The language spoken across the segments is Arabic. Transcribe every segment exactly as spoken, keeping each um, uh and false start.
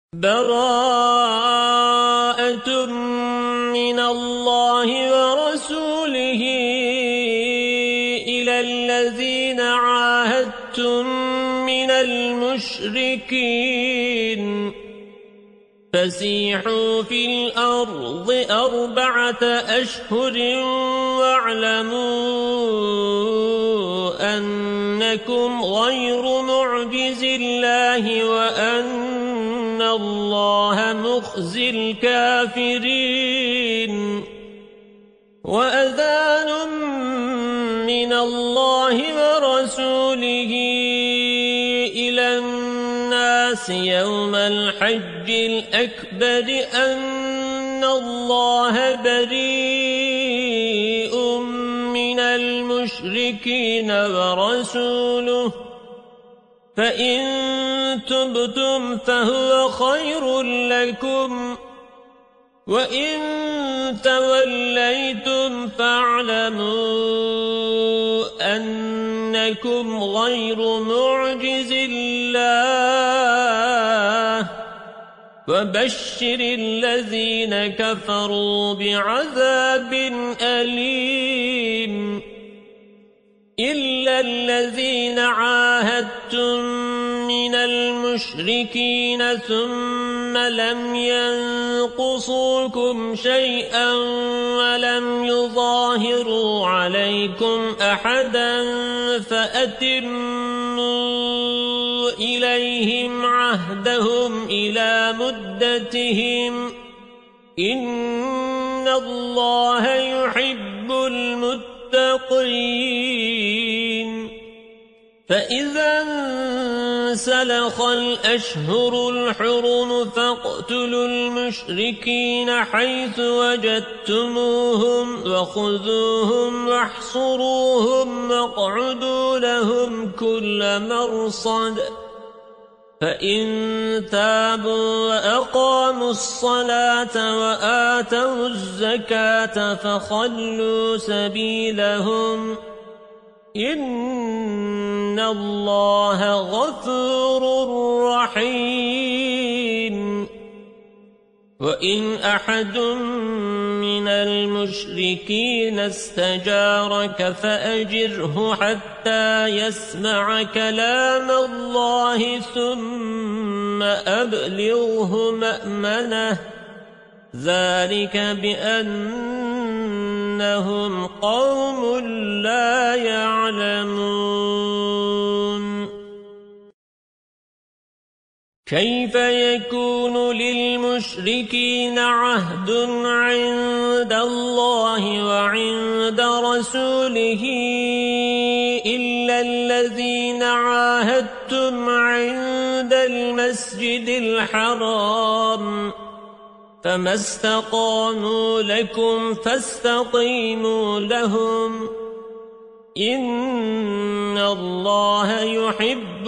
براءة من الله ورسوله إلى الذين عاهدتم من المشركين فسيحوا في الأرض أربعة أشهر واعلموا أنكم غير معجز الله وأن الله مخزي الكافرين وأذان من الله ورسوله إلى الناس يوم الحج الأكبر أن الله بريء من المشركين ورسوله فإن تبتم فهو خير لكم وإن توليتم فاعلموا أنكم غير معجز الله وبشر الذين كفروا بعذاب أليم إلا الذين عاهدتم من المشركين ثم لم ينقصوكم شيئا ولم يظاهروا عليكم أحدا فأتموا إليهم عهدهم إلى مدتهم إن الله يحب المتقين فإذا انسلخ الأشهر الحرم فاقتلوا المشركين حيث وجدتموهم وخذوهم واحصروهم واقعدوا لهم كل مرصد فإن تابوا وأقاموا الصلاة وآتوا الزكاة فخلوا سبيلهم إن الله غفور رحيم وإن أحد من المشركين استجارك فأجره حتى يسمع كلام الله ثم أبلغه مأمنه ذلك بأنهم قوم لا يعلمون كيف يكون للمشركين عهد عند الله وعند رسوله إلا الذين عاهدتم عند المسجد الحرام فما استقاموا لكم فاستقيموا لهم إن الله يحب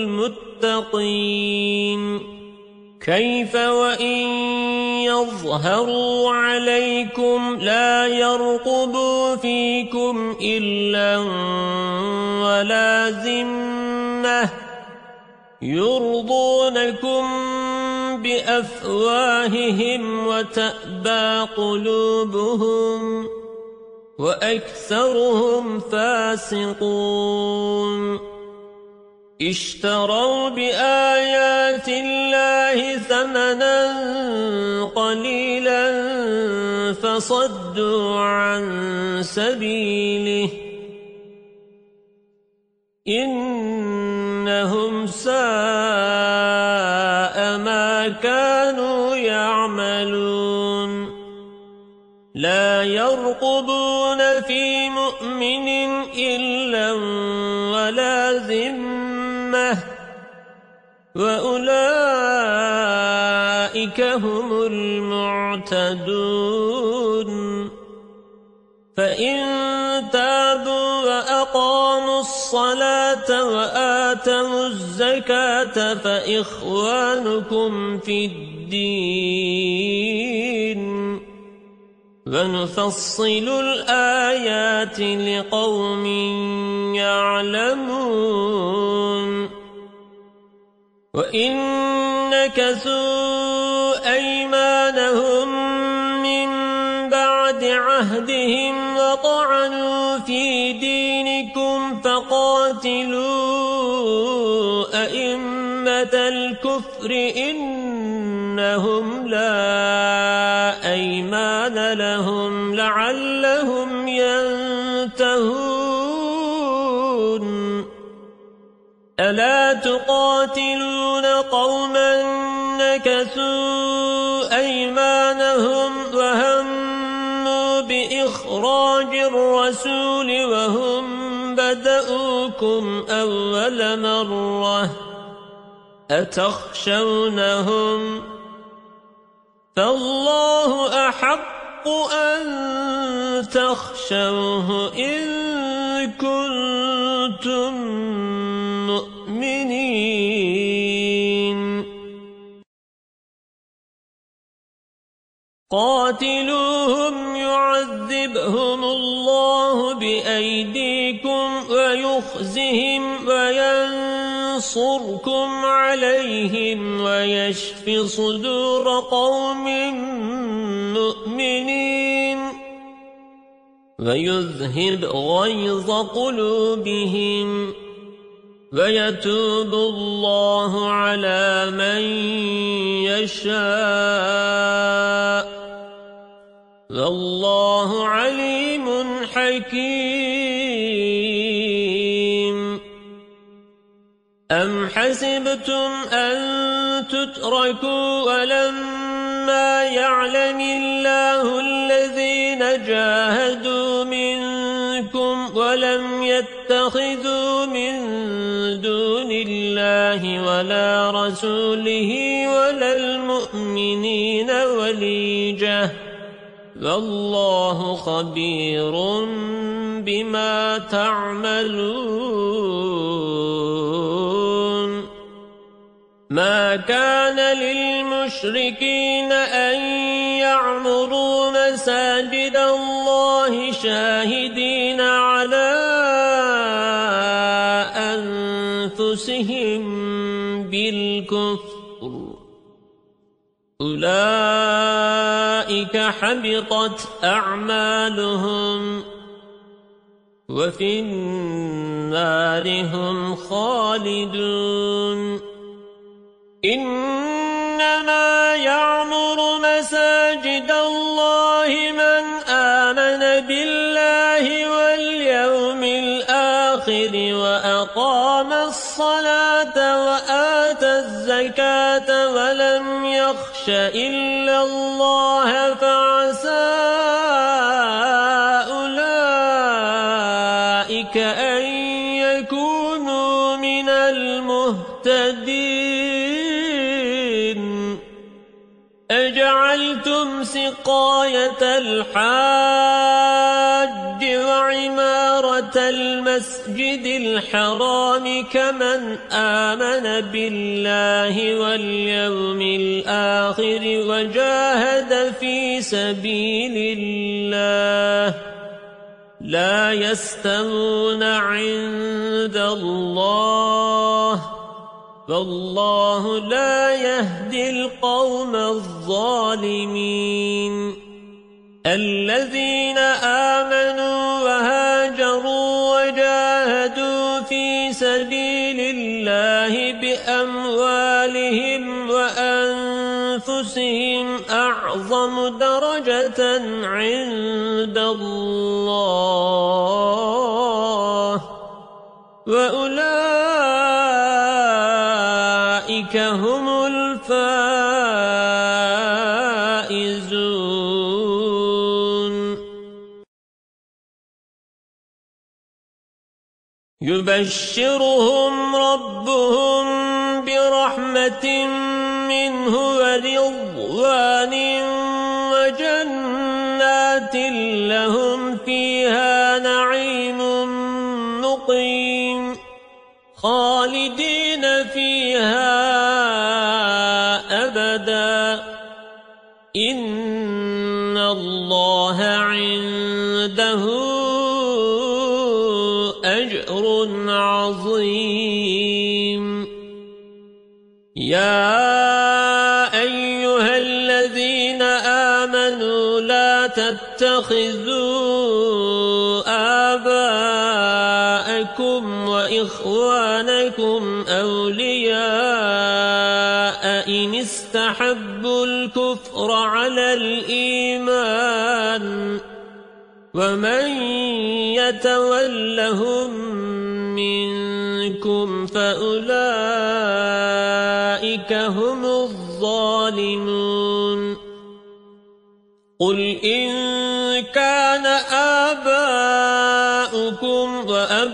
المتقين كيف وإن يظهروا عليكم لا يرقبوا فيكم إلا ولا ذمة يرضونكم بأفواههم وتأبى قلوبهم وأكثرهم فاسقون اشتروا بآيات الله ثمنا قليلا فصدوا عن سبيله إنهم ساء ما كانوا يعملون لا يرقبون في مؤمن إلا ولا ذمة وأولئك هم المعتدون فإن تابوا وأقاموا الصلاة وآتوا الزكاة فإخوانكم في الدين ونفصل الآيات لقوم يعلمون وإن نكثوا أيمانهم من بعد عهدهم وطعنوا في دينكم فقاتلوا أئمة الكفر إنهم لا أيمان لهم لعلهم ينتهون ألا تقاتلون قوما نكثوا أيمانهم وهموا بإخراج الرسول وهم بدؤوكم أول مرة أتخشونهم فالله أحق أن تخشوه إن كنتم مؤمنين قاتلوهم يعذبهم الله بأيديكم ويخزهم وينصركم عليهم ويشف صدور قوم مؤمنين ويذهب غيظ قلوبهم ويتوب الله على من يشاء والله عليم حكيم أم حسبتم أن تتركوا ولما يعلم الله الذين جاهدوا منكم ولم يتخذوا من دون الله ولا رسوله ولا المؤمنين وليجة والله خبير بما تعملون ما كان للمشركين أن يعمروا مساجد الله شاهدين على أنفسهم بالكفر أولئك حبطت أعمالهم وفي النار هم خالدون إنما يعمر مساجد الله من آمن بالله واليوم الآخر وأقام الصلاة وآتى الزكاة ولم يخش إلا الله فعسى أولئك أن يكونوا من المهتدين أجعلتم سقاية الحاج وعمارة المسجد الحرام كمن آمن بالله واليوم الآخر وجاهد في سبيل الله لا يستوون عند الله والله لا يهدي القوم الظالمين الذين آمنوا وهاجروا وجاهدوا في سبيل الله بأموالهم وأنفسهم أعظم درجة عند الله وأولئك هم الفائزون يبشرهم ربهم برحمة منه ورضوان وجنات لهم فيها نعيم مقيم خالدين فيها أبدا إن الله عنده أجر عظيم يا أيها الذين آمنوا لا تتخذوا آباءكم وإخوانكم أولياء إن استحبوا الكفر على الإيمان ومن يتولهم منكم فأولئك هم الظالمون قل إن كان آباؤكم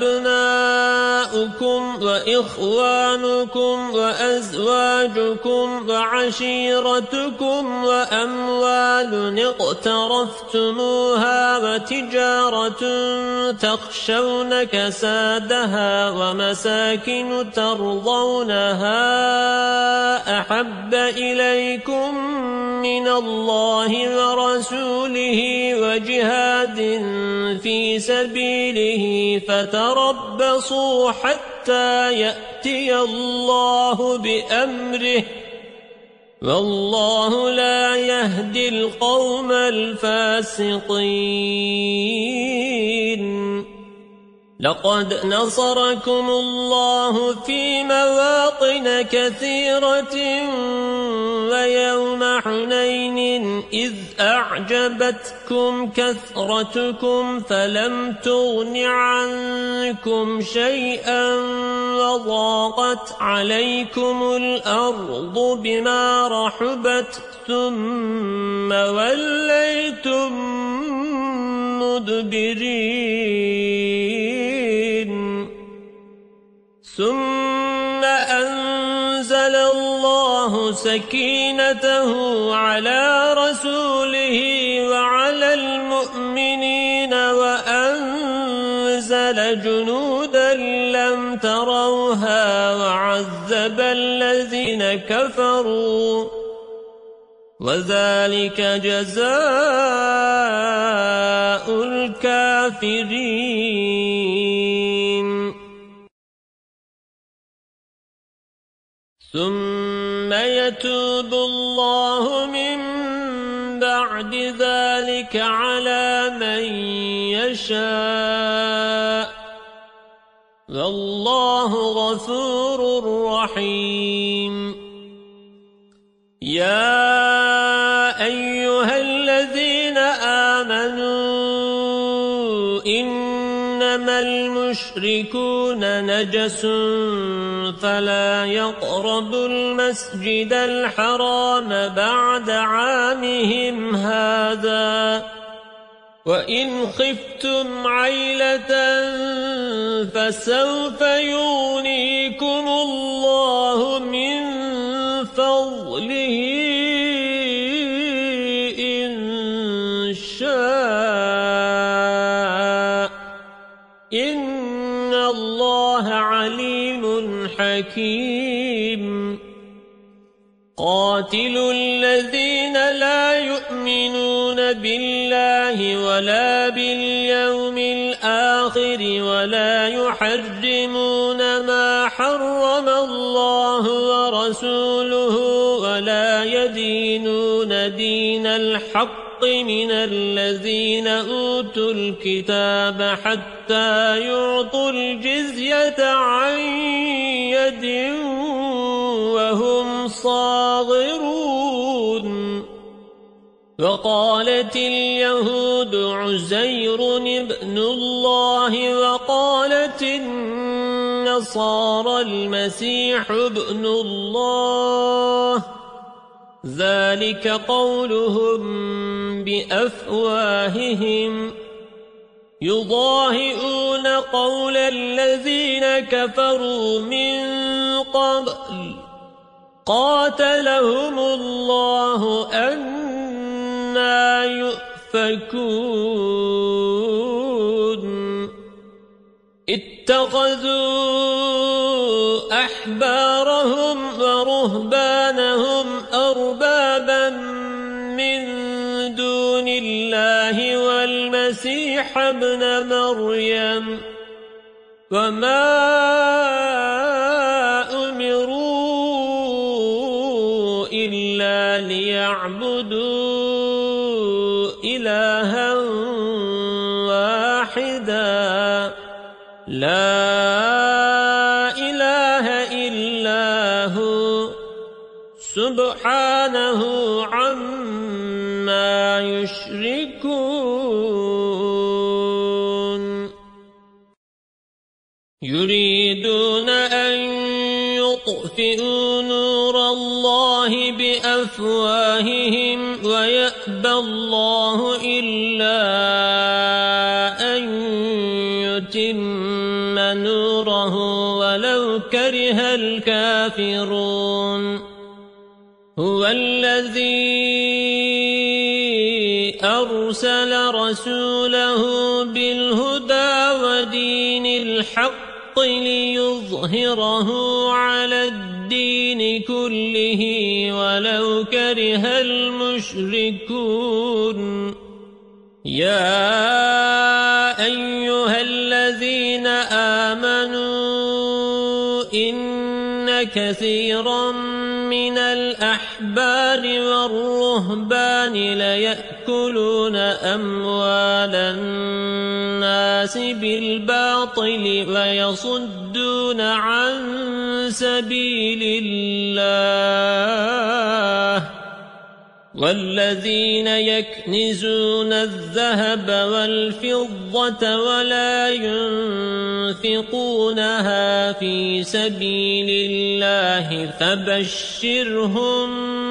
وأبناؤكم وإخوانكم وأزواجكم وعشيرتكم وأموال اقترفتموها وتجارة تخشون كسادها ومساكن ترضونها أحب إليكم من الله ورسوله وجهاد في سبيله فتربصوا حتى يأتي الله بأمره والله لا يهدي القوم الفاسقين لقد نصركم الله في مواطن كثيرة ويوم حنين إذ أعجبتكم كثرتكم فلم تغن عنكم شيئا وضاقت عليكم الأرض بما رحبت ثم وليتم مدبرين ثم أنزل الله سكينته على رسوله وعلى المؤمنين وأنزل جنودا لم تروها وعذب الذين كفروا وذلك جزاء الكافرين ثم يتوب الله من بعد ذلك على من يشاء والله غفور رحيم يا أيها الذين آمنوا إنما المشركون نجس فلا يقربوا المسجد الحرام بعد عامهم هذا وإن خفتم عيلة فسوف يغنيكم الله من فضله إن شاء إن الله عليم حكيم قاتلوا الذين لا يؤمنون بالله ولا باليوم الآخر ولا يحرمون ما حرم الله ورسوله ولا يدينون دين الحق من الذين أوتوا الكتاب حتى يعطوا الجزية عن يد وهم صاغرون وقالت اليهود عزير ابن الله وقالت النصارى المسيح ابن الله ذلك قولهم بأفواههم يضاهئون قول الذين كفروا من قبل قاتلهم الله أنى يؤفكون اتخذوا أحبارهم ورهبانهم أربابا من دون الله والمسيح ابن مريم وما أمروا إلا ليعبدوا إلها واحدا لا إله إلا هو سبحانه عما يشركون يريدون أن يطفئوا نور الله بأفواههم ويأبى الله إلا أن يتم نوره ولو كره الكافرون هو الذي أرسل رسوله بالهدى ودين الحق ليظهره على الدين كله ولو كره المشركون يا أيها الذين آمنوا إن كثيرا من الأحبار والرهبان ليأكلون أموال الناس بالباطل ويصدون عن سبيل الله والذين يكنزون الذهب والفضة ولا ينفقونها في سبيل الله فبشرهم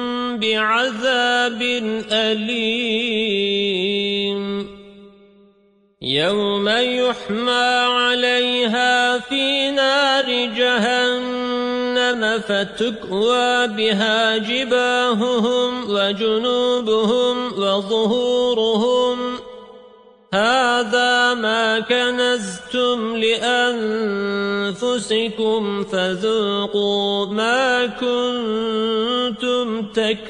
بعذاب أليم يوم يحمى عليها في نار جهنم فتكوى بها جباههم وجنوبهم وظهورهم هذا ما كنزتم لأنفسكم فذوقوا ما كنتم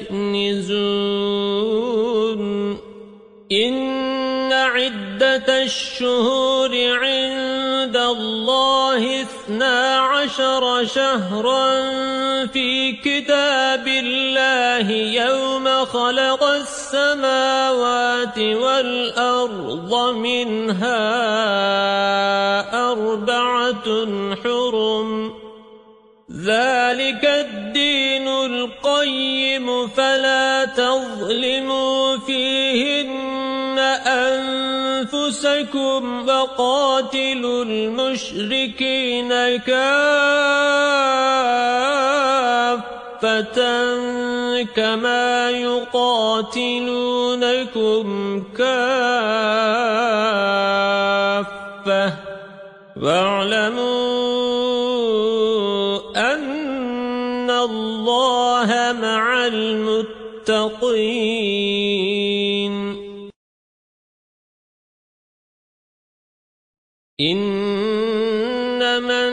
تكنزون إن عدة الشهور عند الله اثنا عشر شهرا في كتاب الله يوم خلق السماوات والأرض منها أربعة حرم ذلك الدين القيم فلا تظلموا فيهن أنفسكم وقاتلوا المشركين كافة كما يقاتلونكم كافة واعلموا أن الله مع المتقين إنما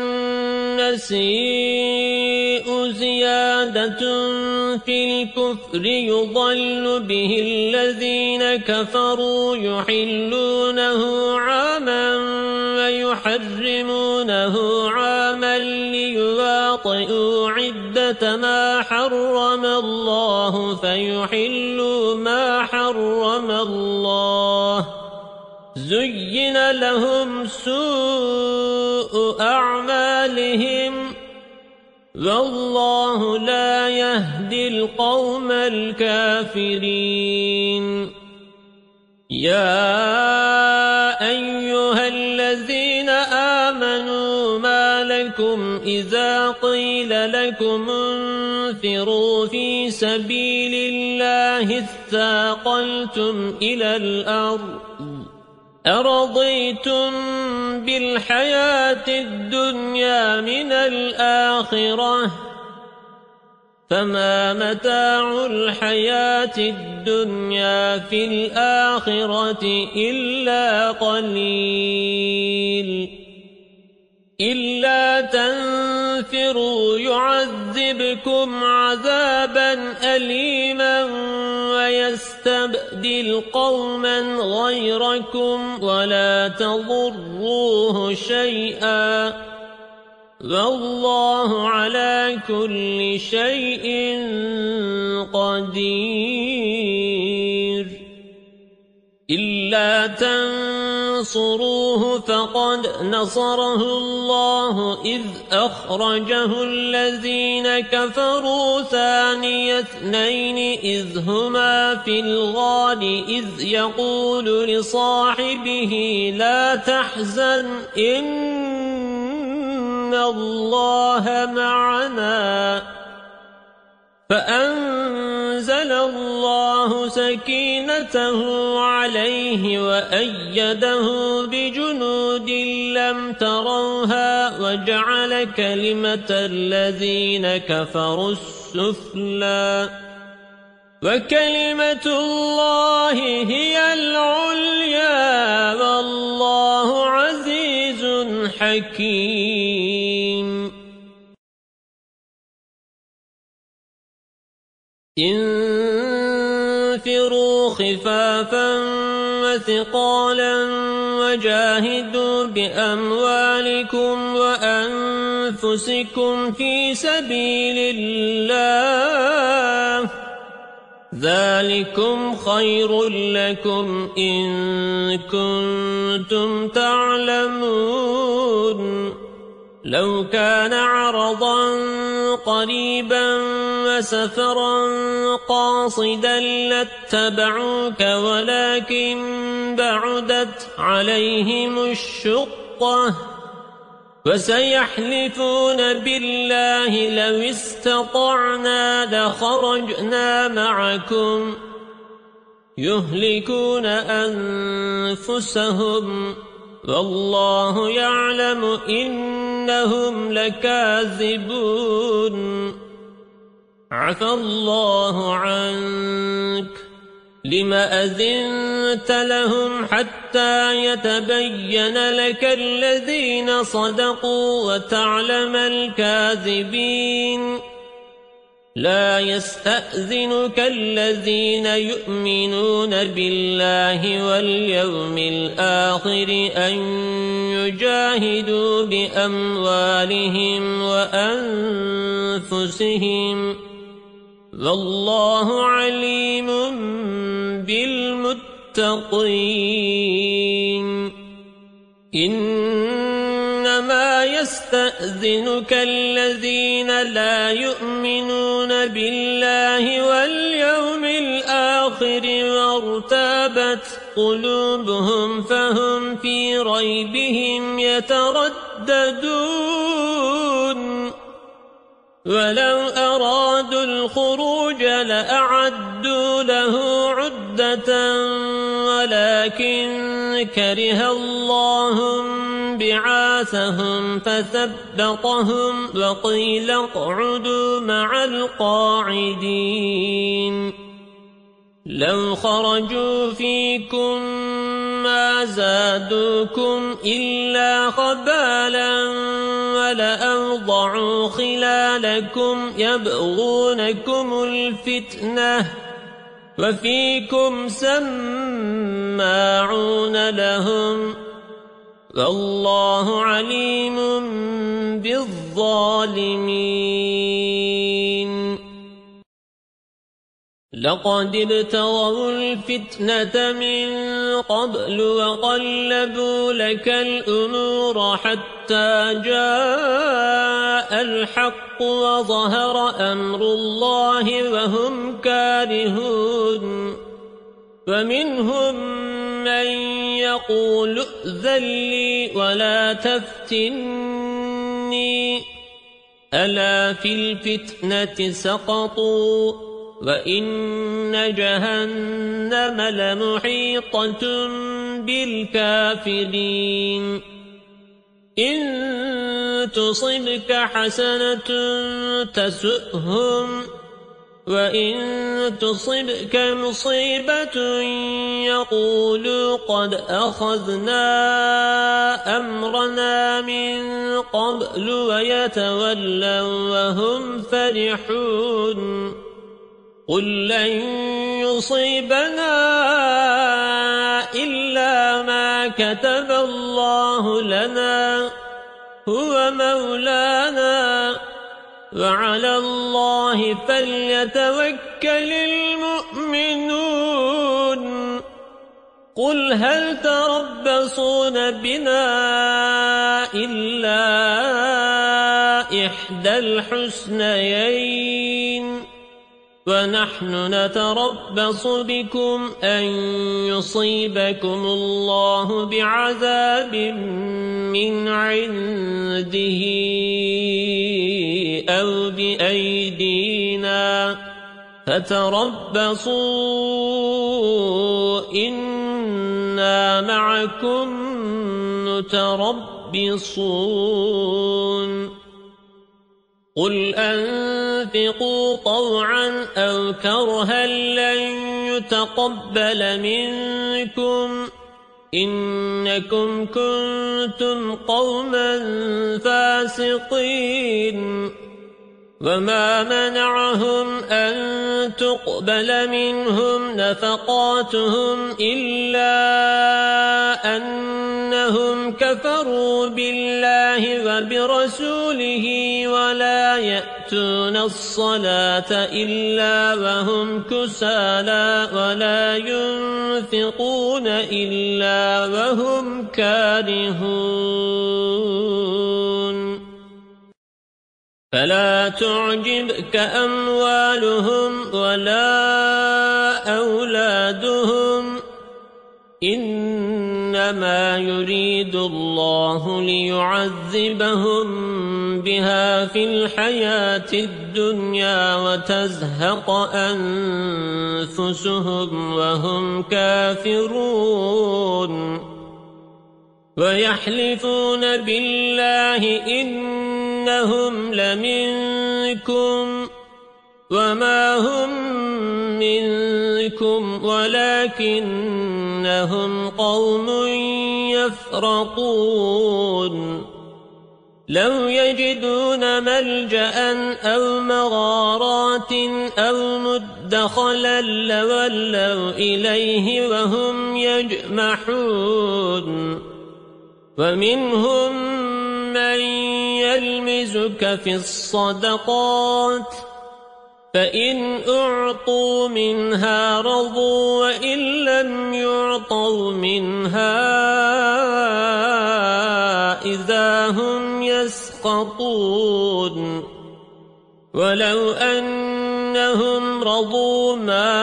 النسيء زيادة في الكفر يضل به الذين كفروا يحلونه عاما ويحرمونه عاما ليواطئوا عدة ما حرم الله فيحلوا ما حرم الله زين لهم سوء أعمالهم والله لا يهدي القوم الكافرين يا أيها الذين آمنوا ما لكم إذا قيل لكم انفروا في سبيل الله اثاقلتم إلى الأرض أرضيتم بالحياة الدنيا من الآخرة فما متاع الحياة الدنيا في الآخرة إلا قليل إلا تنفروا يعذبكم عذابا أليما ويستبدل قوما غيركم ولا تضروه شيئا والله على كل شيء قدير إلا تنصروه فقد نصره الله إذ أخرجه الذين كفروا ثاني اثنين إذ هما في الغار إذ يقول لصاحبه لا تحزن إن الله معنا فأنزل الله سكينته عليه وأيده بجنود لم تروها وجعل كلمة الذين كفروا السفلى وكلمة الله هي العليا والله عزيز حكيم انفروا خفافا وثقالا وجاهدوا بأموالكم وأنفسكم في سبيل الله ذلكم خير لكم إن كنتم تعلمون لو كان عرضا قريبا وسفرا قاصدا لاتبعوك ولكن بعدت عليهم الشقة وسيحلفون بالله لو استطعنا لخرجنا معكم يهلكون أنفسهم والله يعلم إنهم لكاذبون عفى الله عنك لما أذنت لهم حتى يتبين لك الذين صدقوا وتعلم الكاذبين لا يستأذنك الذين يؤمنون بالله واليوم الآخر أن يجاهدوا بأموالهم وأنفسهم والله عليم بالمتقين إنما يستأذنك الذين لا يؤمنون بالله واليوم الآخر وارتابت قلوبهم فهم في ريبهم يترددون ولو أرادوا الخروج لأعدوا له عدة ولكن كره الله بعاثهم فثبطهم وقيل اقعدوا مع القاعدين لو خرجوا فيكم ما زادوكم إلا خبالا ولأوضعوا خلالكم يبغونكم الفتنة وفيكم سماعون لهم والله عليم بالظالمين لقد ابتغوا الفتنة من قبل وقلبوا لك الأمور حتى جاء الحق وظهر أمر الله وهم كارهون ومنهم من يقول ائذن لي ولا تفتني ألا في الفتنة سقطوا وإن جهنم لمحيطة بالكافرين إن تصبك حسنة تسؤهم وإن تصبك مصيبة يقولوا قد أخذنا أمرنا من قبل ويتولوا وهم فرحون قل لن يصيبنا إلا ما كتب الله لنا هو مولانا وعلى الله فليتوكل المؤمنون قل هل تربصون بنا إلا إحدى الحسنيين ونحن نتربص بكم أن يصيبكم الله بعذاب من عنده أو بأيدينا فتربصوا إنا معكم متربصون قل أنفقوا طوعا أو كرها لن يتقبل منكم إنكم كنتم قوما فاسقين وما منعهم أن تقبل منهم نفقاتهم إلا أنهم كفروا بالله وبرسوله ولا يأتون الصلاة إلا وهم كسالى ولا ينفقون إلا وهم كارهون فلا تعجبك أموالهم ولا أولادهم إنما يريد الله ليعذبهم بها في الحياة الدنيا وتزهق أنفسهم وهم كافرون ويحلفون بالله إنهم لمنكم وما هم منكم ولكنهم قوم يفرقون لو يجدون ملجأ أو مغارات أو مدخلا لولوا إليه وهم يجمحون ومنهم من يلمزك في الصدقات فإن أعطوا منها رضوا وإن لم يعطوا منها إذا هم يسخطون ولو أنهم رضوا ما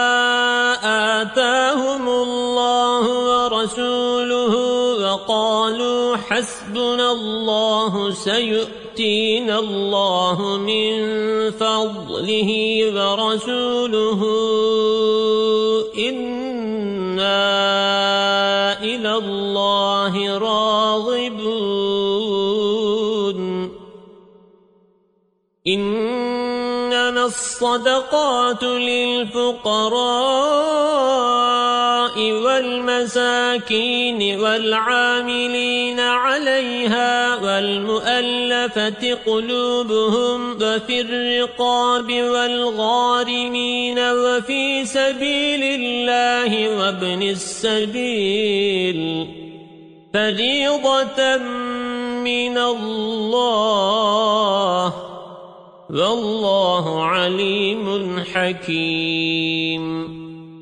آتاهم الله ورسوله وقالوا حسبنا الله سيؤتينا الله من فضله ورسوله إنا إلى الله راغبون إنما الصدقات للفقراء والمساكين والعاملين عليها والمؤلفة قلوبهم وفي الرقاب والغارمين وفي سبيل الله وابن السبيل فريضة من الله والله عليم حكيم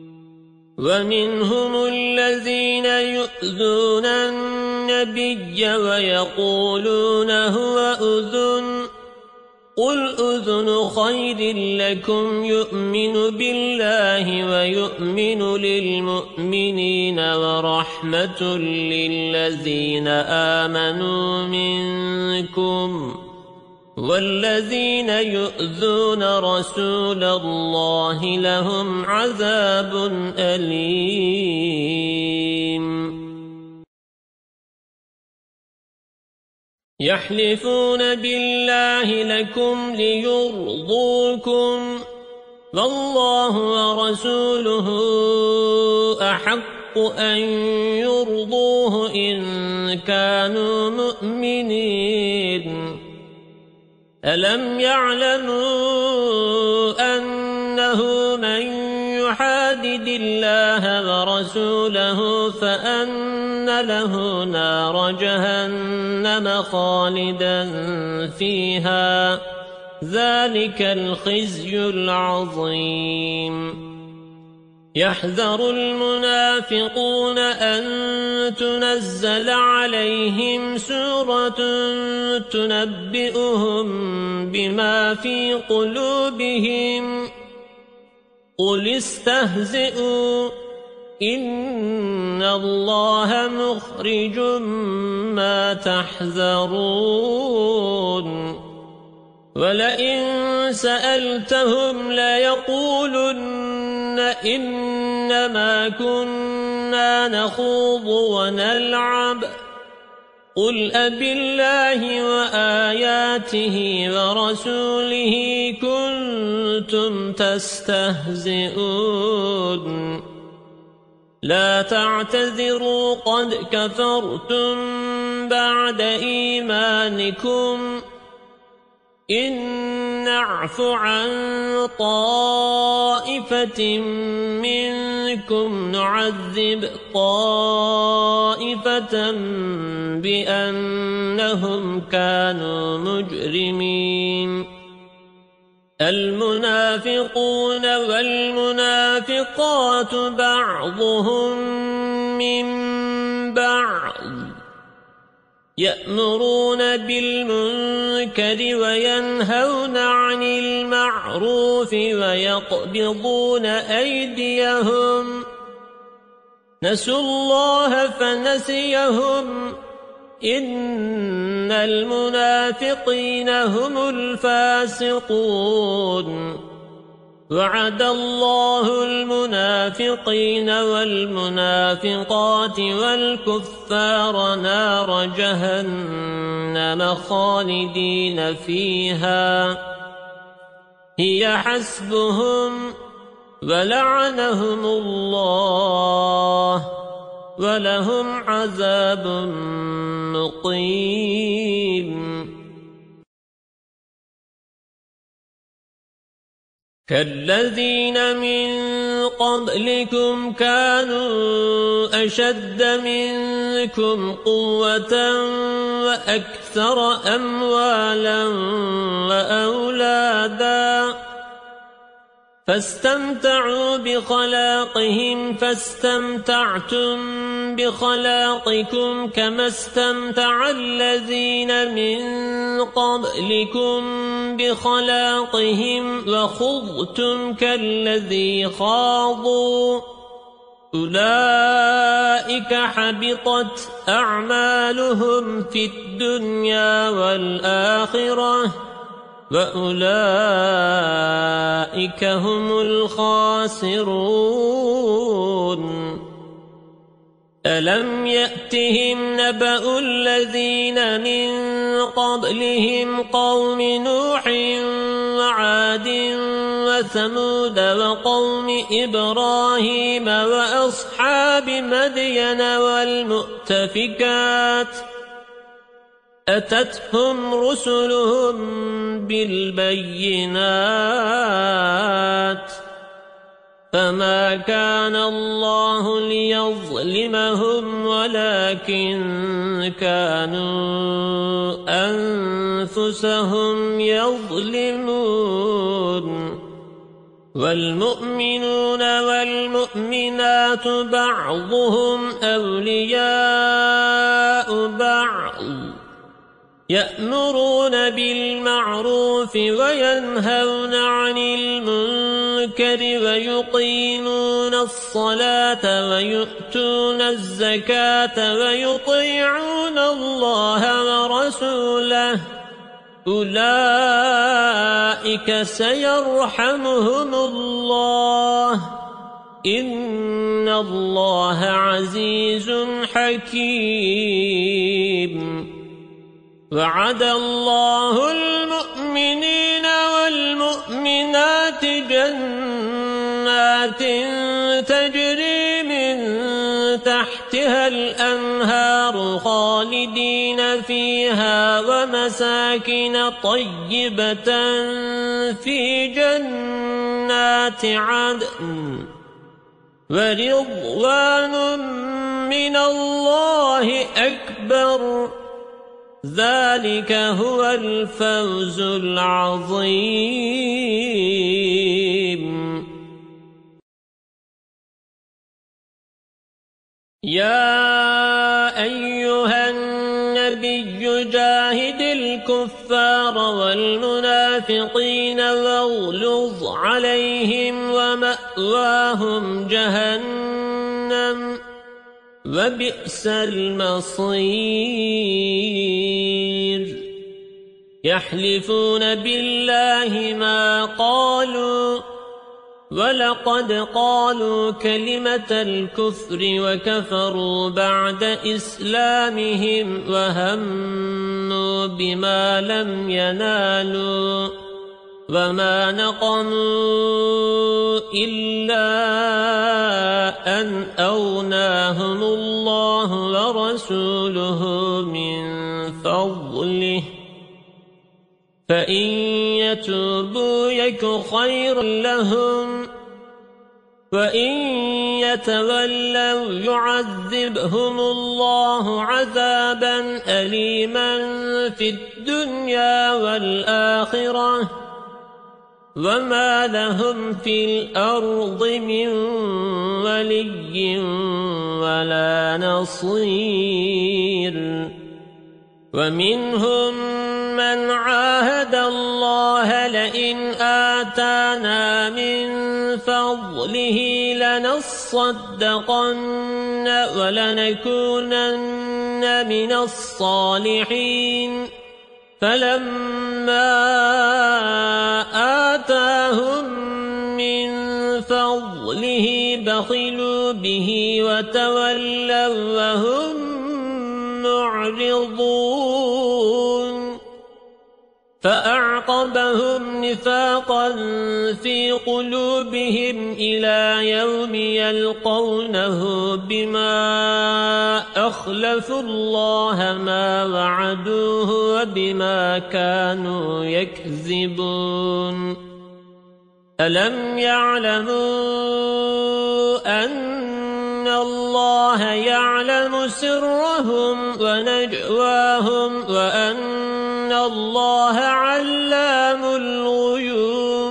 ومنهم الذين يؤذون النبي ويقولون هو أذن قل أذن خير لكم يؤمن بالله ويؤمن للمؤمنين ورحمة للذين آمنوا منكم والذين يؤذون رسول الله لهم عذاب أليم يحلفون بالله لكم ليرضوكم والله ورسوله أحق أن يرضوه إن كانوا مؤمنين ألم يعلموا أنه من يحادد الله ورسوله فأن له نار جهنم خالدا فيها ذلك الخزي العظيم يحذر المنافقون أن تنزل عليهم سورة تنبئهم بما في قلوبهم قل استهزئوا إن الله مخرج ما تحذرون ولئن سألتهم ليقولن إنما كنا نخوض ونلعب قل أبالله وآياته ورسوله كنتم تستهزئون لا تعتذروا قد كفرتم بعد إيمانكم إن نعف عن طائفة منكم نعذب طائفة بأنهم كانوا مجرمين المنافقون والمنافقات بعضهم من بعض يأمرون بالمنكر وينهون عن المعروف ويقبضون أيديهم نسوا الله فنسيهم إن المنافقين هم الفاسقون وعد الله المنافقين والمنافقات والكفار نار جهنم خالدين فيها هي حسبهم ولعنهم الله ولهم عذاب مقيم كالذين من قبلكم كانوا أشد منكم قوة وأكثر أموالا وأولادا فاستمتعوا بخلاقهم فاستمتعتم بخلاقكم كما استمتع الذين من قبلكم بخلاقهم وخضتم كالذي خاضوا أولئك حبطت أعمالهم في الدنيا والآخرة وأولئك هم الخاسرون ألم يأتهم نبأ الذين من قبلهم قوم نوح وعاد وثمود وقوم إبراهيم وأصحاب مدين والمؤتفكات أتتهم رسلهم بالبينات فما كان الله ليظلمهم ولكن كانوا أنفسهم يظلمون والمؤمنون والمؤمنات بعضهم أولياء بعض يأمرون بالمعروف وينهون عن المنكر ويقيمون الصلاة ويؤتون الزكاة ويطيعون الله ورسوله أولئك سيرحمهم الله إن الله عزيز حكيم وعد الله المؤمنين والمؤمنات جنات تجري من تحتها تحتها الأنهار خالدين فيها ومساكن طيبة في جنات عدن ورضوان من الله أكبر ذلك هو الفوز العظيم. يا أيها النبي جاهد الكفار والمنافقين واغلظ عليهم ومأواهم جهنم وبئس المصير. يحلفون بالله ما قالوا ولقد قالوا كلمة الكفر وكفروا بعد إسلامهم وهموا بما لم ينالوا وما نقموا إلا أن أغناهم الله ورسوله من فضله فإن يتوبوا يك خيرا لهم وإن يتولوا يعذبهم الله عذابا أليما في الدنيا والآخرة وما لهم في الأرض من ولي ولا نصير. ومنهم من عاهد الله لئن آتانا من فضله لنصدقن ولنكونن من الصالحين فلما آتاهم من فضله بخلوا به وتولوا وهم معرضون. فأعقبهم نفاقا في قلوبهم إلى يوم يلقونه بما أخلفوا الله ما وعدوه وبما كانوا يكذبون. ألم يعلموا أن الله يعلم سرهم ونجواهم وأن الله علام الغيوب.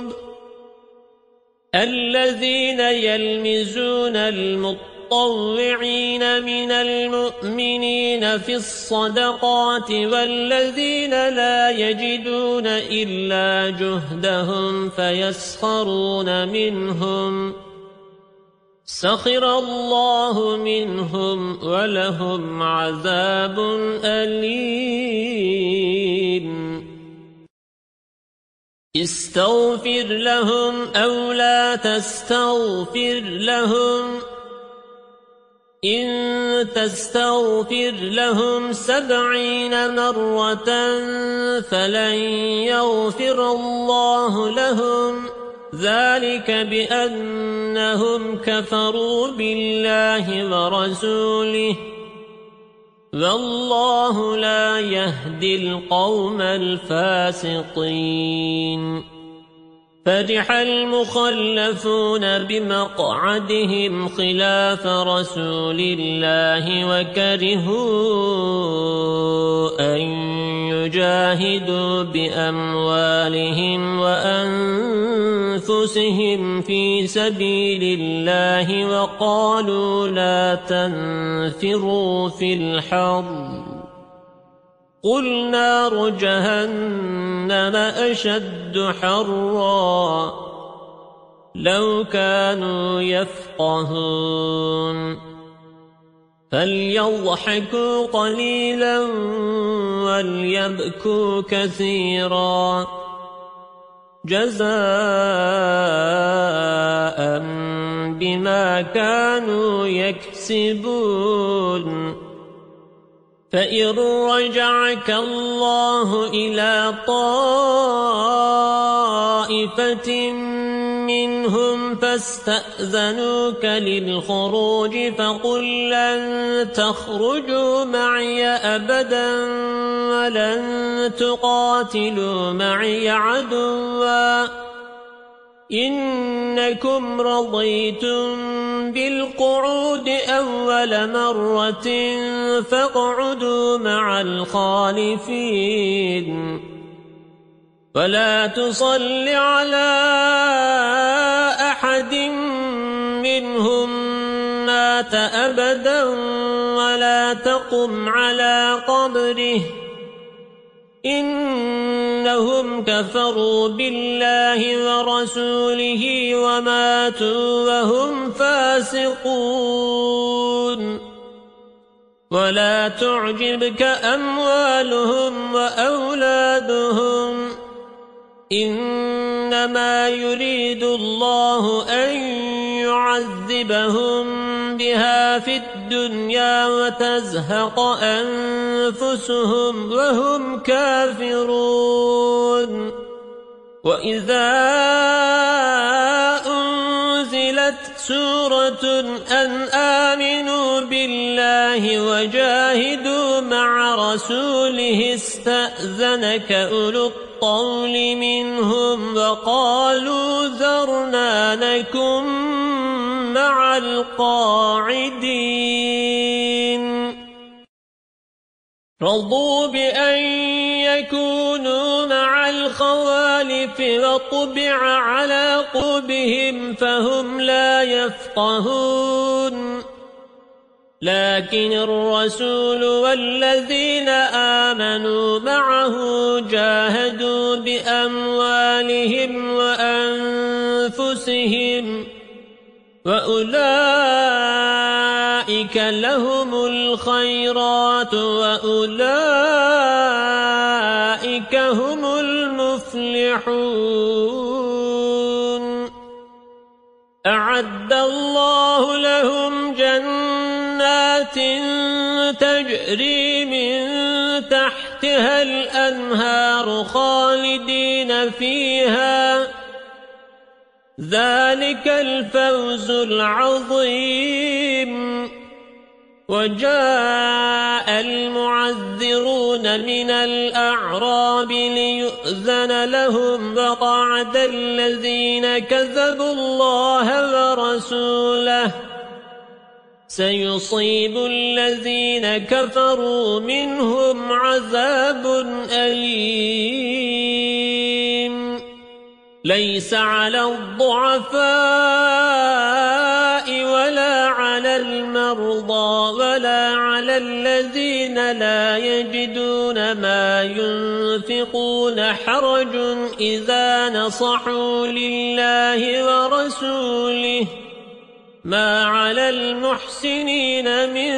الذين يلمزون المطوعين من المؤمنين في الصدقات والذين لا يجدون إلا جهدهم فيسخرون منهم سخر الله منهم ولهم عذاب أليم. استغفر لهم أو لا تستغفر لهم إن تستغفر لهم سبعين مرة فلن يغفر الله لهم ذلك بأنهم كفروا بالله ورسوله والله لا يهدي القوم الفاسقين. فرح المخلفون بمقعدهم خلاف رسول الله وكرهوا أن يجاهدوا بأموالهم وأنفسهم في سبيل الله وقالوا لا تنفروا في الحر قل نار جهنم أشد حرا لو كانوا يفقهون. فليضحكوا قليلا وليبكوا كثيرا جزاء بما كانوا يكسبون. فإن رجعك الله إلى طائفة من منهم فاستأذنوك للخروج فقل لن تخرجوا معي أبدا ولن تقاتلوا معي عدوا إنكم رضيتم بالقعود أول مرة فاقعدوا مع الخالفين ولا تصل على أحد منهم مات أبدا ولا تقم على قبره إنهم كفروا بالله ورسوله وماتوا وهم فاسقون ولا تعجبك أموالهم وأولادهم إنما يريد الله أن يعذبهم بها في الدنيا وتزهق أنفسهم وهم كافرون وإذا أنزلت سورة أن آمنوا بالله وجاهدوا مع رسوله استأذنك أولو الطول منهم وقالوا ذرنا نكن مع القاعدين رضوا بأن يكونوا مع الخوالف وطبع على قلوبهم فهم لا يفقهون لكن الرسول والذين آمنوا معه جاهدوا بأموالهم وأنفسهم وأولئك لهم الخيرات وأولئك هم المفلحون أعد الله لهم جنات تجري من تحتها الأنهار خالدين فيها ذلك الفوز العظيم وجاء المعذرون من الأعراب ليؤذن لهم وقعد الذين كذبوا الله ورسوله سيصيب الذين كفروا منهم عذاب أليم ليس على الضعفاء ولا على المرضى ولا على الذين لا يجدون ما ينفقون حرج إذا نصحوا لله ورسوله ما على المحسنين من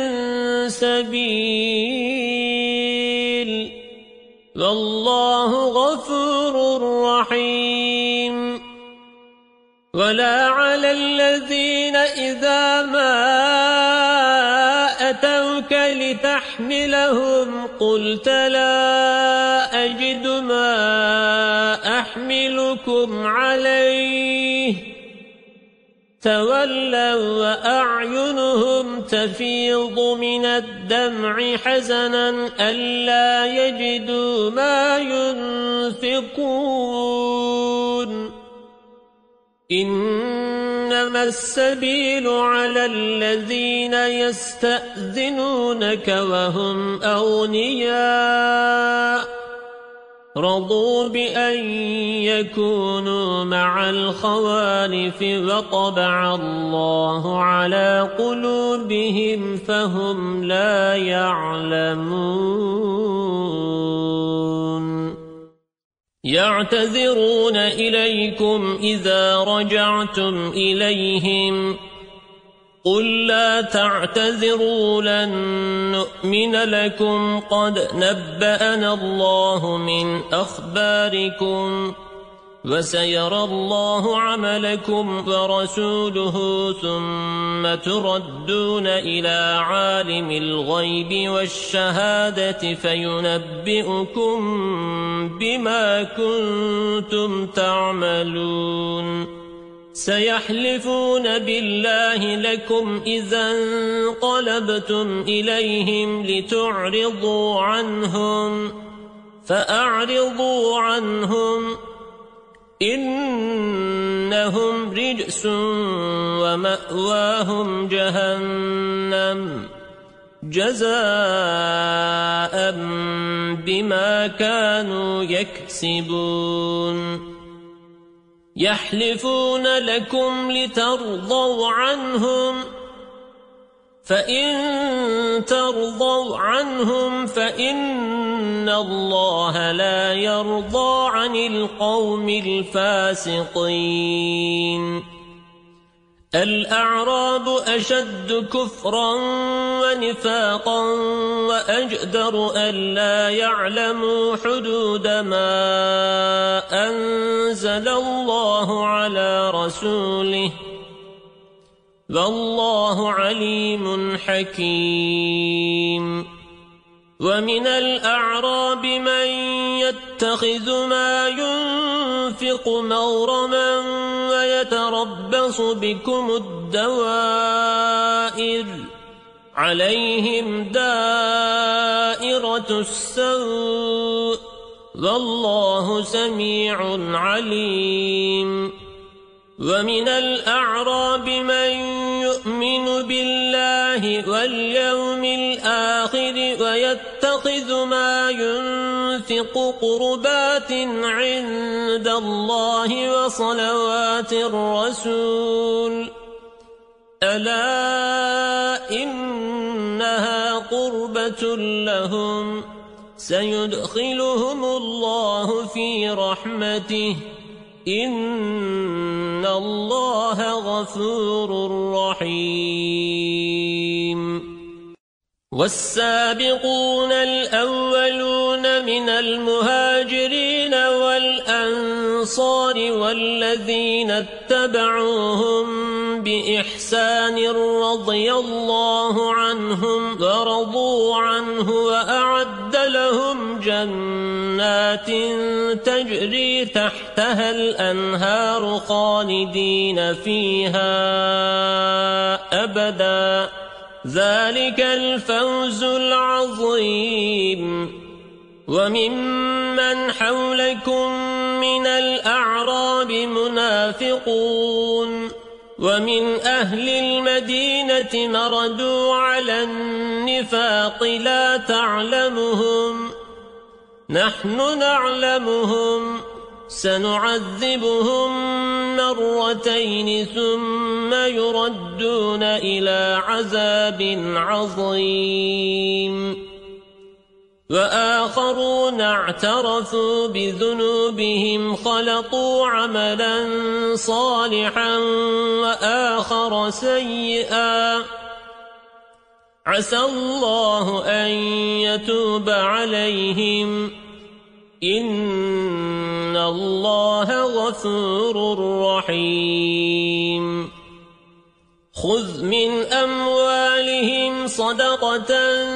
سبيل والله غفور رحيم ولا على الذين إذا ما أتوك لتحملهم قلت لا أجد ما أحملكم عليه تولوا وأعينهم تفيض من الدمع حزنا ألا يجدوا ما ينفقون إنما السبيل على الذين يستأذنونك وهم أغنياء رضوا بأن يكونوا مع الخوالف وطبع الله على قلوبهم فهم لا يعلمون يعتذرون إليكم إذا رجعتم إليهم قل لا تعتذروا لن نؤمن لكم قد نبأنا الله من أخباركم وسيرى الله عملكم ورسوله ثم تردون إلى عالم الغيب والشهادة فينبئكم بما كنتم تعملون سيحلفون بالله لكم إذا انقلبتم إليهم لتعرضوا عنهم فأعرضوا عنهم إنهم رجس ومأواهم جهنم جزاء بما كانوا يكسبون يحلفون لكم لترضوا عنهم فإن ترضوا عنهم فإن الله لا يرضى عن القوم الفاسقين الأعراب أشد كفرا ونفاقا وأجدر ألا يعلموا حدود ما أنزل الله على رسوله والله عليم حكيم ومن الأعراب من يتخذ ما ينفق مغرما ويتربص بكم الدوائر عليهم دائرة السوء والله سميع عليم ومن الأعراب من يؤمن بالله واليوم الآخر ويتخذ ما ينفق قربات عند الله وصلوات الرسول ألا إنها قربة لهم سيدخلهم الله في رحمته إن الله غفور رحيم والسابقون الأولون من المهاجرين والأنصار والذين اتبعوهم بإحسان رضي الله عنهم ورضوا عنه وأعد لهم جنات تجري تحتها الأنهار خالدين فيها أبدا ذلك الفوز العظيم وممن حولكم من الأعراب منافقون ومن أهل المدينة مردوا على النفاق لا تعلمهم نحن نعلمهم سنعذبهم مرتين ثم يردون إلى عذاب عظيم وآخرون اعترفوا بذنوبهم خلطوا عملا صالحا وآخر سيئا عسى الله أن يتوب عليهم إن الله غفور رحيم خذ من أموالهم صدقة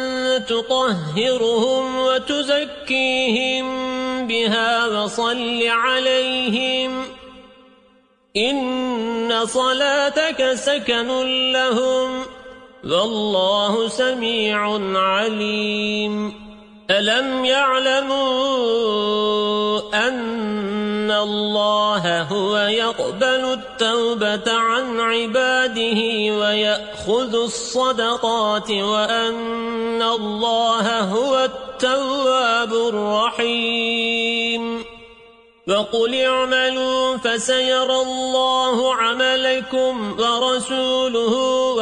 تطهرهم وتزكيهم بها وصل عليهم إن صلاتك سكن لهم والله سميع عليم ألم يعلموا أن الله هو يقبل التوبة عن عباده ويأخذ الصدقات وأن الله هو التواب الرحيم وقل اعملوا فسيرى الله عملكم ورسوله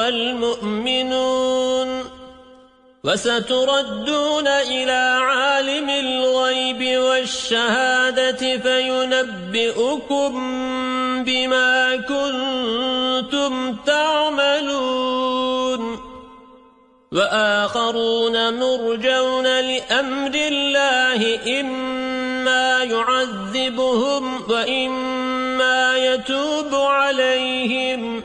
والمؤمنون وستردون إلى عالم الغيب والشهادة فينبئكم بما كنتم تعملون وآخرون مرجون لأمر الله إما يعذبهم وإما يتوب عليهم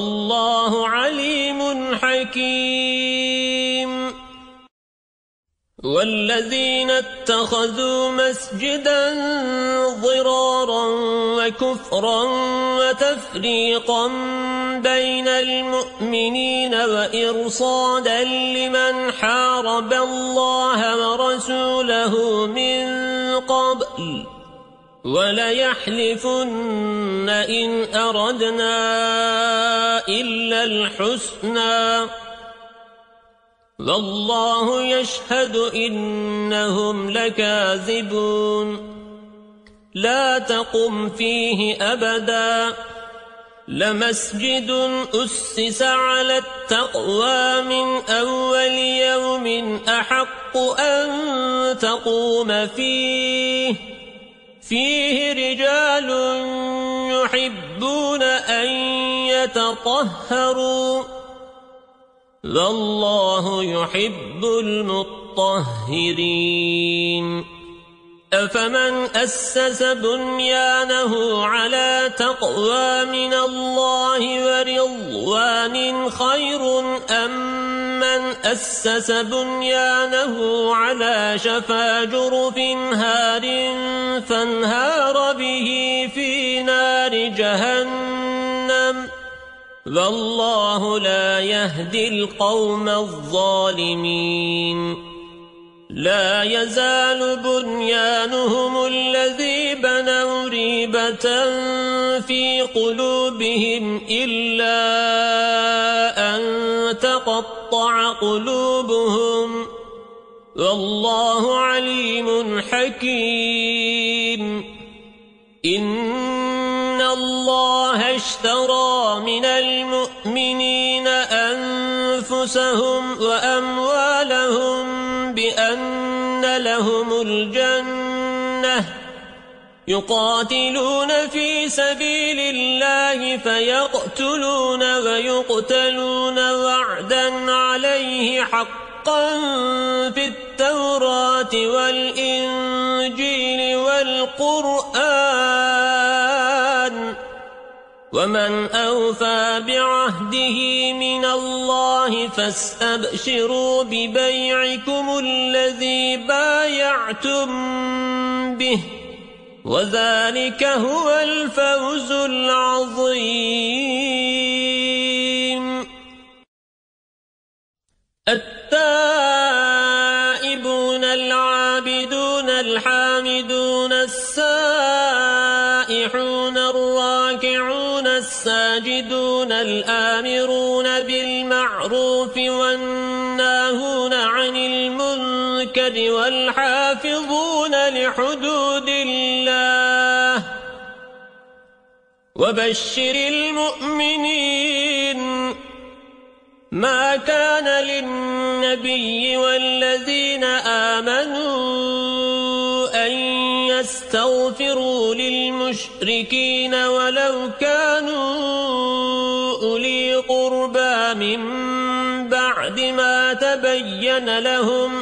والله عليم حكيم والذين اتخذوا مسجدا ضرارا وكفرا وتفريقا بين المؤمنين وإرصادا لمن حارب الله ورسوله من قبل وليحلفن إن أردنا إلا الحسنى والله يشهد إنهم لكاذبون لا تقم فيه أبدا لمسجد أسس على التقوى من أول يوم أحق أن تقوم فيه فيه رجال يحبون أن يتطهروا والله يحب المطهرين أفمن أسس بنيانه على تقوى من الله ورضوان خير أم من أسس بنيانه على شفا جرف هار فانهار به في نار جهنم والله لا يهدي القوم الظالمين لا يزال بنيانهم الذي بنوا ريبة في قلوبهم إلا أن تقطع قلوبهم والله عليم حكيم إن الله اشترى من المؤمنين أنفسهم وأموالهم بأن لهم الجنة يقاتلون في سبيل الله فيقتلون ويقتلون وعدا عليه حقا في التوراة والإنجيل والقرآن ومن أوفى بعهده من الله فاستبشروا ببيعكم الذي بايعتم به وذلك هو الفوز العظيم التائبون العابدون الحامدون السائحون الراكعون الساجدون الآمرون بالمعروف والناهون عن المنكر والحافظون لحدود الله وبشر المؤمنين ما كان للنبي والذين آمنوا أن يستغفروا للمشركين ولو كانوا أولي قربى من بعد ما تبين لهم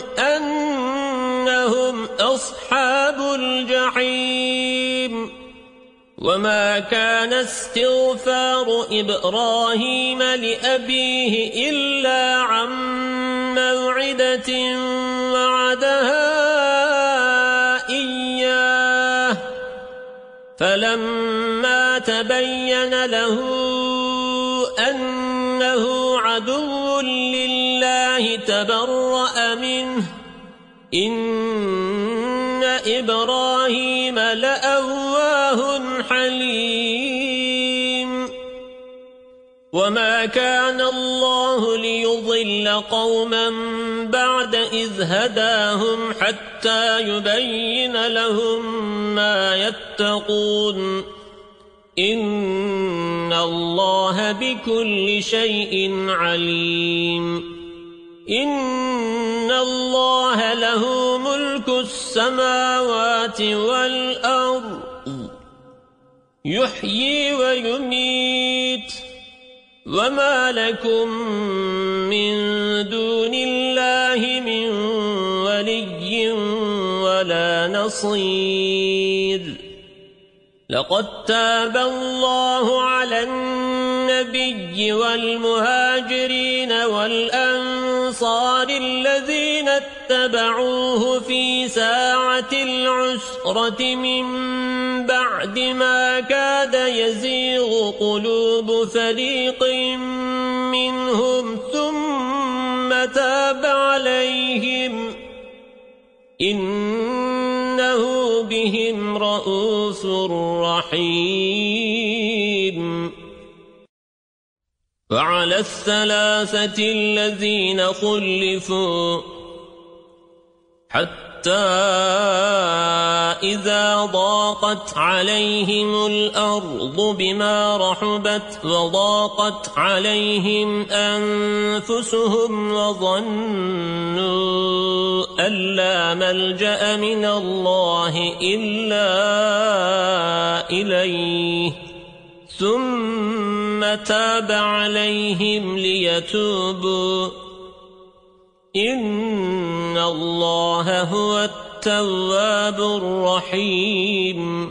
أنهم أصحاب الجحيم وما كان استغفار إبراهيم لأبيه إلا عن موعدة وعدها إياه فلما تبين له أنه عدو لله تبرأ منه إن إبراهيم لأواه حليم وما كان الله ليضل قوما بعد إذ هداهم حتى يبين لهم ما يتقون إن الله بكل شيء عليم إن الله له ملك السماوات والأرض يحيي ويميت وما لكم من دون الله من ولي ولا نصير لقد تاب الله على النبي والمهاجرين والأنصار الذين اتبعوا اتبعوه في ساعة العسرة من بعد ما كاد يزيغ قلوب فريق منهم ثم تاب عليهم إنه بهم رءوف رحيم. وعلى الثلاثة الذين خلفوا حتى إذا ضاقت عليهم الأرض بما رحبت وضاقت عليهم أنفسهم وظنوا أن لا ملجأ من الله إلا إليه ثم تاب عليهم ليتوبوا إن الله هو التواب الرحيم.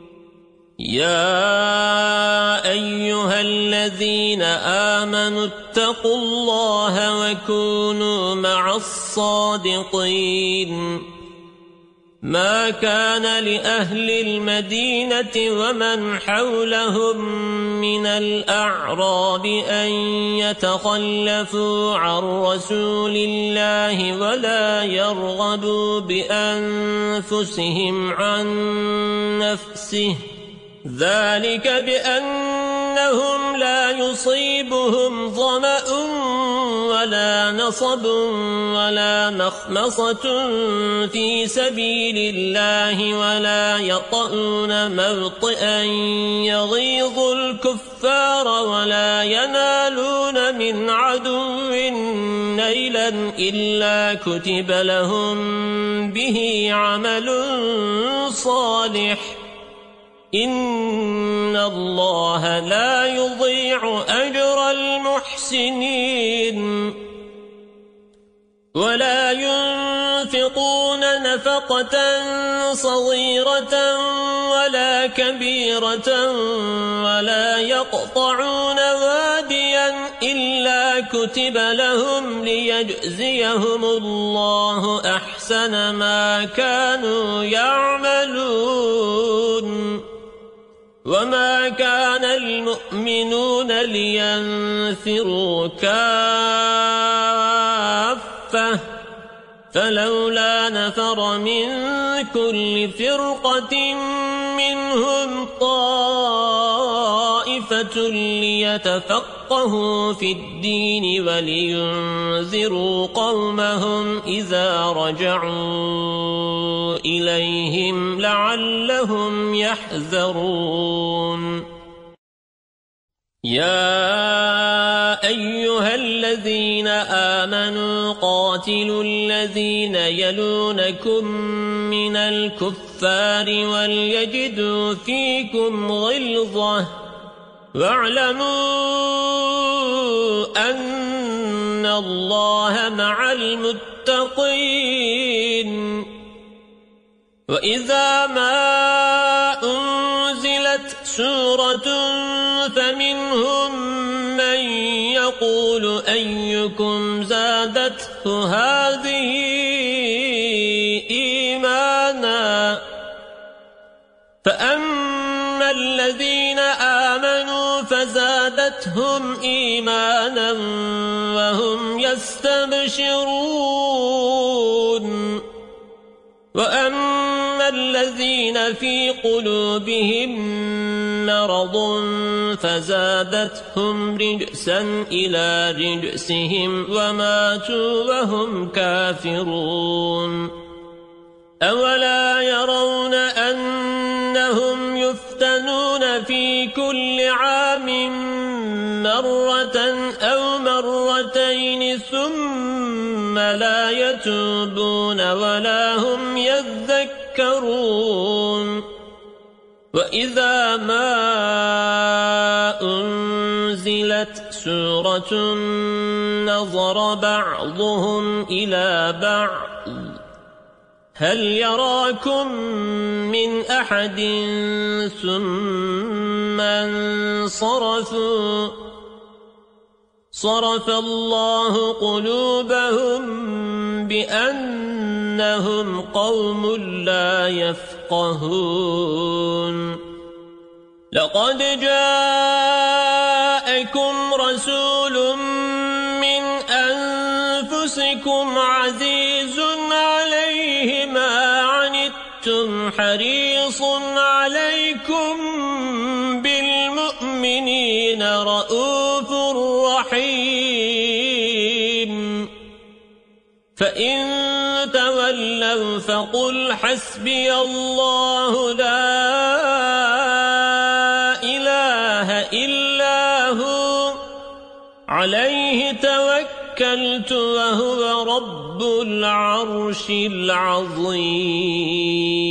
يا أيها الذين آمنوا اتقوا الله وكونوا مع الصادقين. ما كان لأهل المدينة ومن حولهم من الأعراب أن يتخلفوا عن رسول الله ولا يرغبوا بأنفسهم عن نفسه ذلك بأنهم لا يصيبهم ظمأ ولا نصب ولا مخمصة في سبيل الله ولا يطؤون موطئا يغيظ الكفار ولا ينالون من عدو نيلا إلا كتب لهم به عمل صالح إن الله لا يضيع أجر المحسنين. ولا ينفقون نفقة صغيرة ولا كبيرة ولا يقطعون واديا إلا كتب لهم ليجزيهم الله أحسن ما كانوا يعملون. وما كان المؤمنون لينفروا كافة فلولا نفر من كل فرقة منهم طائفة ليتفقهوا في الدين ولينذروا قومهم إذا رجعوا إليهم لعلهم يحذرون. يا أيها الذين آمنوا قاتلوا الذين يلونكم من الكفار وليجدوا فيكم غلظة واعلموا أن الله مع المتقين. وإذا ما أنزلت سورة فمنهم من يقول أيكم زادته هذه إيمانا فأما الذين آمنوا فزادتهم إيمانا وهم يستبشرون. وأما الذين في قلوبهم مرض فزادتهم رجسا إلى رجسهم وماتوا وهم كافرون. أولا يرون أنهم يفتنون في كل عام مرة أو مرتين ثم لا يتوبون ولا هم يذكرون. وإذا ما أنزلت سورة نظر بعضهم إلى بعض هل يراكم من أحد ثم انصرفوا صرف الله قلوبهم بأنهم قوم لا يفقهون لقد جاءكم رسول من أنفسكم عزيز عليه ما عنتم حريص عليكم بالمؤمنين رؤوف رحيم فإن تولوا فقل حسبي الله لا إله إلا هو عليه توكلت وهو رب العرش العظيم.